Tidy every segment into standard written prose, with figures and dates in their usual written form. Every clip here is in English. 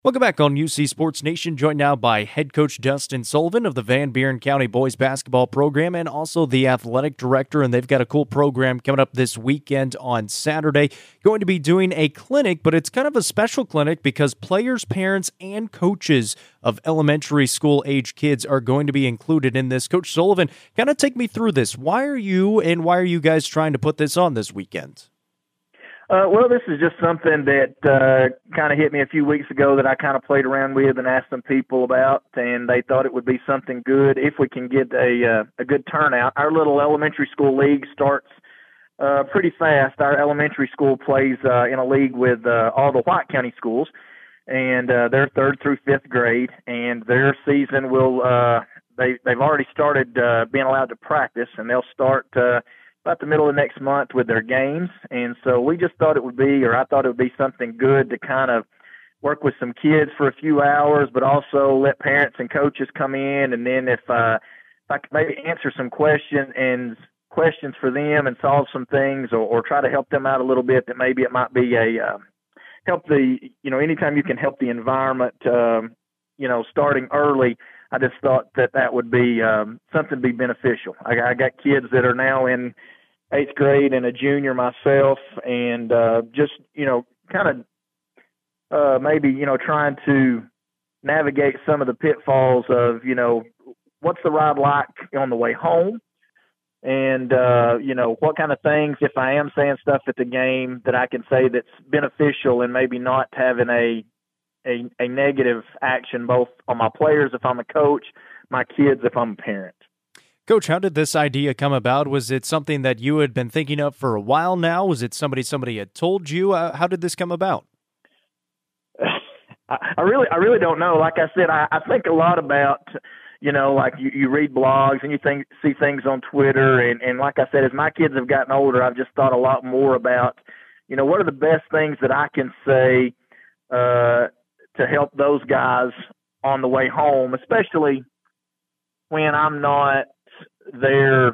Welcome back on UC Sports Nation, joined now by head coach Dustin Sullivan of the Van Buren County Boys Basketball Program and also the athletic director, and they've got a cool program coming up this weekend on Saturday. Going to be doing a clinic, but it's kind of a special clinic because players, parents, and coaches of elementary school age kids are going to be included in this. Coach Sullivan, kind of take me through this. Why are you guys trying to put this on this weekend? Well, this is just something that kind of hit me a few weeks ago that I kind of played around with and asked some people about, and they thought it would be something good if we can get a good turnout. Our little elementary school league starts pretty fast. Our elementary school plays in a league with all the White County schools, and they're 3rd through 5th grade, and their season will they've already started being allowed to practice, and they'll start about the middle of next month with their games. And so we just thought I thought it would be something good to kind of work with some kids for a few hours, but also let parents and coaches come in. And then if I could maybe answer some questions for them and solve some things or try to help them out a little bit, that maybe it might be anytime you can help the environment, starting early, I just thought that would be something to be beneficial. I got kids that are now in 8th grade and a junior myself, and trying to navigate some of the pitfalls of, what's the ride like on the way home, and, what kind of things, if I am saying stuff at the game, that I can say that's beneficial and maybe not having a negative action both on my players if I'm a coach, my kids if I'm a parent. Coach, how did this idea come about? Was it something that you had been thinking of for a while now? Was it somebody had told you? How did this come about? I really don't know. Like I said, I think a lot about, like you read blogs and you see things on Twitter. And like I said, as my kids have gotten older, I've just thought a lot more about, what are the best things that I can say to help those guys on the way home, especially when I'm not their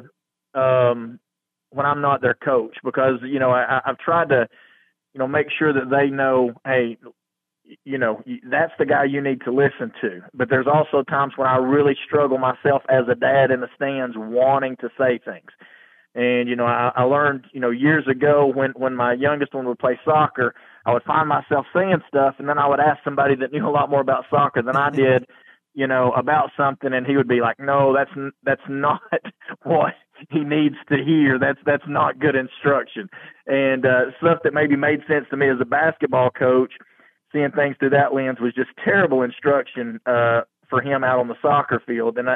coach, because I've tried to make sure that they know, hey, that's the guy you need to listen to. But there's also times when I really struggle myself as a dad in the stands wanting to say things. And, I learned, years ago when my youngest one would play soccer, I would find myself saying stuff, and then I would ask somebody that knew a lot more about soccer than I did, about something, and he would be like, no, that's not what he needs to hear. That's not good instruction. And stuff that maybe made sense to me as a basketball coach, seeing things through that lens was just terrible instruction for him out on the soccer field. And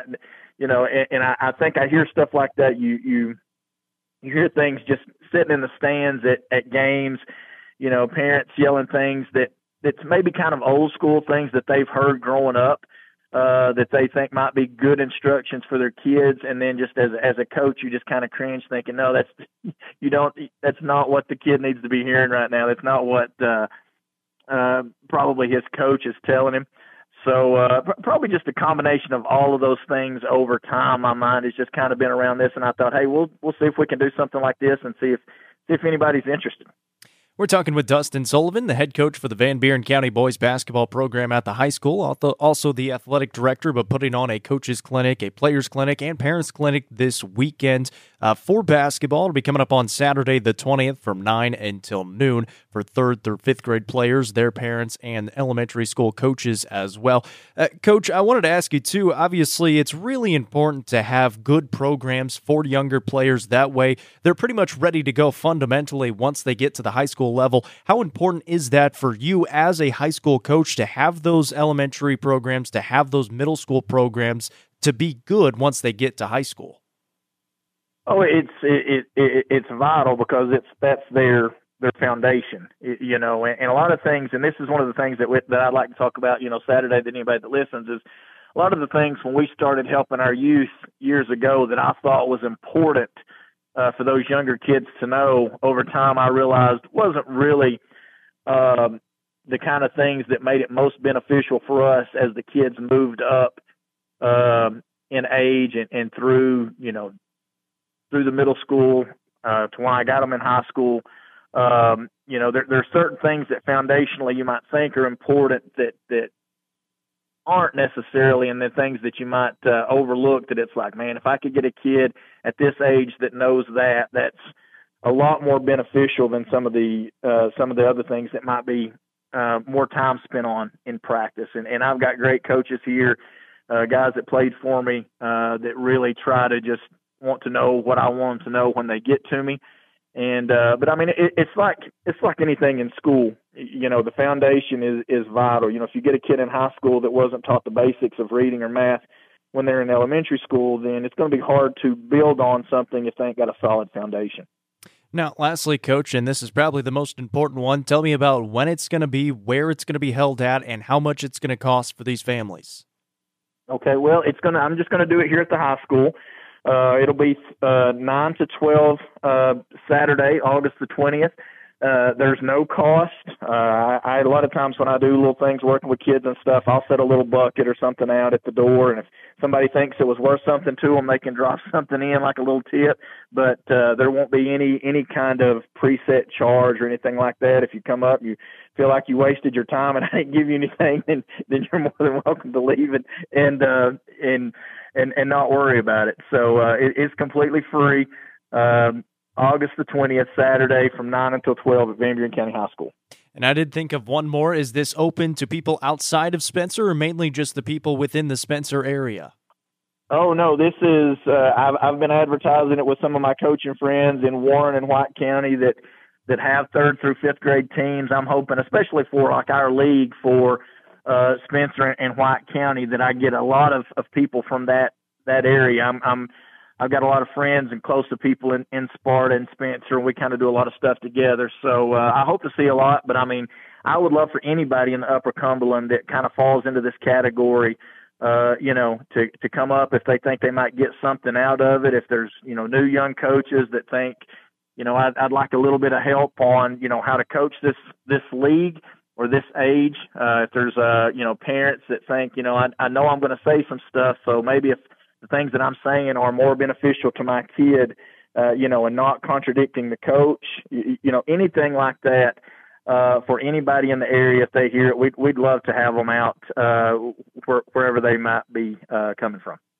I think I hear stuff like that. You hear things just sitting in the stands at games, parents yelling things that's maybe kind of old school things that they've heard growing up, that they think might be good instructions for their kids. And then just as a coach, you just kind of cringe thinking, no, that's not what the kid needs to be hearing right now. That's not what probably his coach is telling him. So probably just a combination of all of those things over time. My mind has just kind of been around this, and I thought, hey, we'll see if we can do something like this and see if anybody's interested. We're talking with Dustin Sullivan, the head coach for the Van Buren County Boys Basketball Program at the high school, also the athletic director, but putting on a coaches clinic, a players clinic, and parents clinic this weekend for basketball. It'll be coming up on Saturday the 20th from 9 until noon for 3rd through 5th grade players, their parents, and elementary school coaches as well. Coach, I wanted to ask you too, obviously it's really important to have good programs for younger players. That way they're pretty much ready to go fundamentally once they get to the high school level. How important is that for you as a high school coach to have those elementary programs, to have those middle school programs to be good once they get to high school? Oh, it's vital because that's their foundation, and a lot of things. And this is one of the things that I'd like to talk about, Saturday, that anybody that listens, is a lot of the things when we started helping our youth years ago that I thought was important for those younger kids to know. Over time, I realized wasn't really the kind of things that made it most beneficial for us as the kids moved up in age and through the middle school to when I got them in high school. There's certain things that foundationally you might think are important that aren't necessarily, and the things that you might overlook, that it's like, man, if I could get a kid at this age that knows that's a lot more beneficial than some of the other things that might be more time spent on in practice. And I've got great coaches here, guys that played for me, that really try to just want to know what I want them to know when they get to me. And but I mean, it's like anything in school. The foundation is vital. If you get a kid in high school that wasn't taught the basics of reading or math when they're in elementary school, then it's going to be hard to build on something if they ain't got a solid foundation. Now, lastly, Coach, and this is probably the most important one, tell me about when it's going to be, where it's going to be held at, and how much it's going to cost for these families. Okay, well, I'm just going to do it here at the high school. It'll be 9 to 12 Saturday, August the 20th. There's no cost. I a lot of times when I do little things working with kids and stuff, I'll set a little bucket or something out at the door, and if somebody thinks it was worth something to them, they can drop something in like a little tip. But there won't be any kind of preset charge or anything like that. If you come up, you feel like you wasted your time and I didn't give you anything, then you're more than welcome to leave and not worry about it. So it's completely free. August the 20th, Saturday from 9 until 12 at Van Buren County High School. And I did think of one more. Is this open to people outside of Spencer or mainly just the people within the Spencer area? Oh, no, this is I've been advertising it with some of my coaching friends in Warren and White County that have 3rd through 5th grade teams. I'm hoping, especially for like our league for Spencer and White County, that I get a lot of people from that area. I've got a lot of friends and close to people in Sparta and Spencer, and we kind of do a lot of stuff together. So I hope to see a lot, but I mean, I would love for anybody in the Upper Cumberland that kind of falls into this category, to come up if they think they might get something out of it. If there's, new young coaches that think, I'd like a little bit of help on, how to coach this league or this age. If there's, parents that think, I know I'm going to say some stuff, so maybe if the things that I'm saying are more beneficial to my kid, and not contradicting the coach, anything like that, for anybody in the area, if they hear it, we'd love to have them out, wherever they might be, coming from.